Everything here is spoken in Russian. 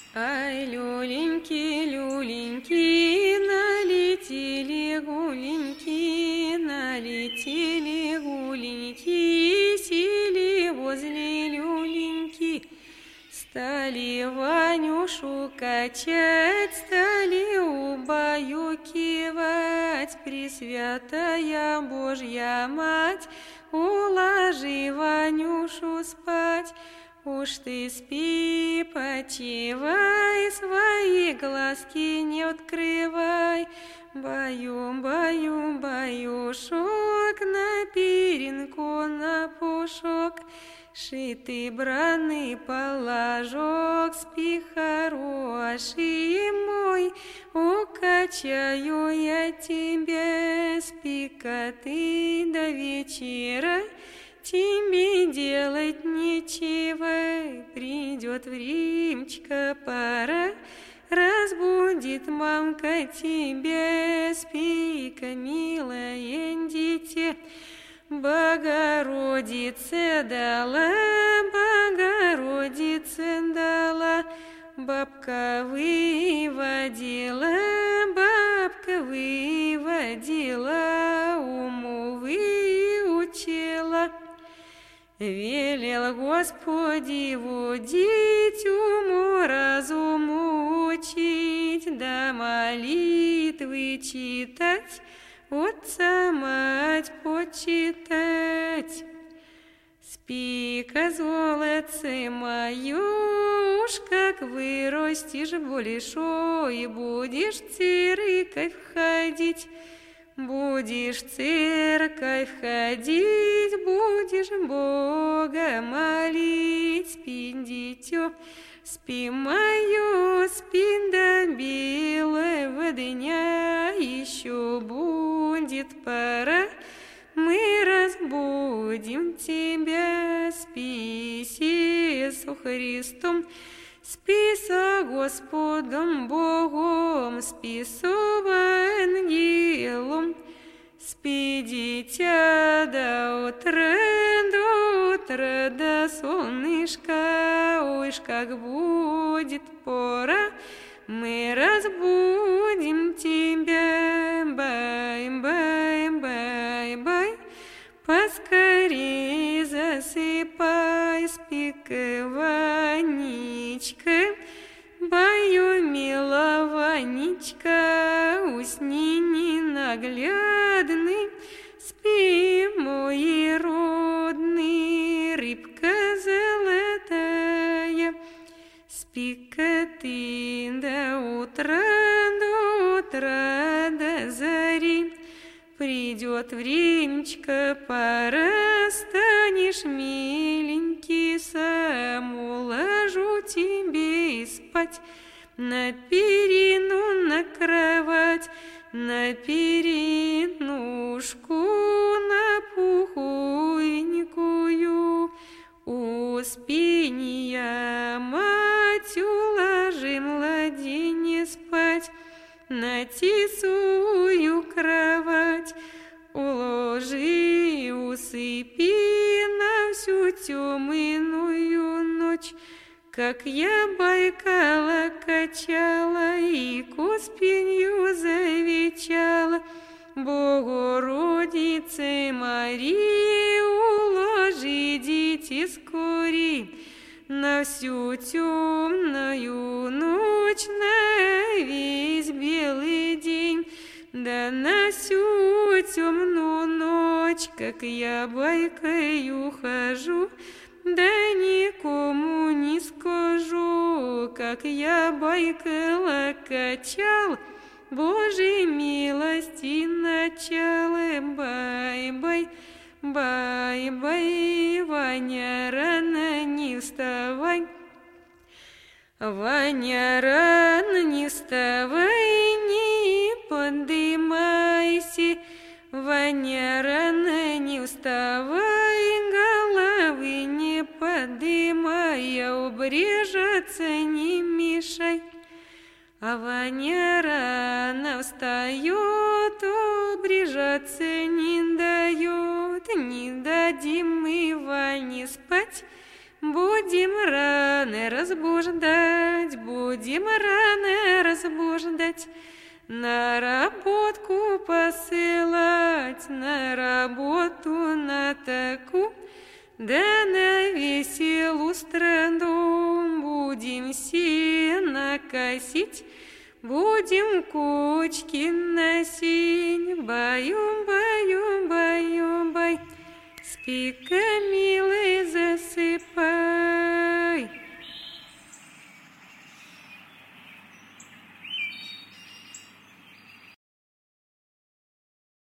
Ай, люленьки, люленьки, налетели гуленьки, сели возле люленьки. Стали Ванюшу качать, стали убаюкивать. Пресвятая Божья Мать, уложи Ванюшу спать. Уж ты спи, почивай, свои глазки не открывай. Баюшок, на перинку, на пушок, шитый бранный положок. Спи, хороший мой, укачаю я тебя. Спи-ка ты до вечера, тебе делать нечего. Придет времечко пора, разбудит мамка тебя. Спи-ка, милое дитя, Богородица дала, бабка выводила, уму выучила. Велел Господи водить, уму разуму учить, да молитвы читать, Отца мать почитать. Спи-ка, золотце мое, уж как вырастешь большой, будешь в церковь ходить. Будешь в церковь ходить, будешь Бога молить. Спи, дитё, спи мое, спи до белого дня. Еще будет пора, мы разбудим тебя. Спи с Иисусом Христом, спи со Господом Богом, спи с ангелом. Спи, дитя, до утра, до солнышка. Ой, как будет пора, мы разбудим тебя. Бай, поскорей засыпай. Спи-ка, Ванечка, баю, мила Ванечка, усни ненаглядный. Спи, мой родный, рыбка золотая. Спи-ка ты до утра, до зари. Придет времечко пора, станешь миленький сам, уложу тебе и спать. На перину, на кровать, на перинушку, на пуховенькую. Успения, мать, уложи младенец спать. На тесую кровать уложи, усыпи на всю темную ночь. Как я Байкала качала и к Успенью завечала, Богородице Марии, уложи, дитя, скорей на всю темную ночь, на весь белый день, да на всю темную ночь. Как я байкою хожу, да никому не скажу, как я Байкала качал, Божьей милости начало. Бай, Ваня, рано не вставай. Ваня, рано не вставай, не подымайся. Ваня, рано не вставай, головы не подымай, обрежаться не мешай. А Ваня рано встает, обрежаться не дает. Не дадим мы Ване спать, будем рано разбуждать, будем будем рано разбуждать, на работку посылать, на работу на таку, да на веселую страну будем сено косить, будем кучки носить, баю-баю-баю-бай. Спи-ка, милый,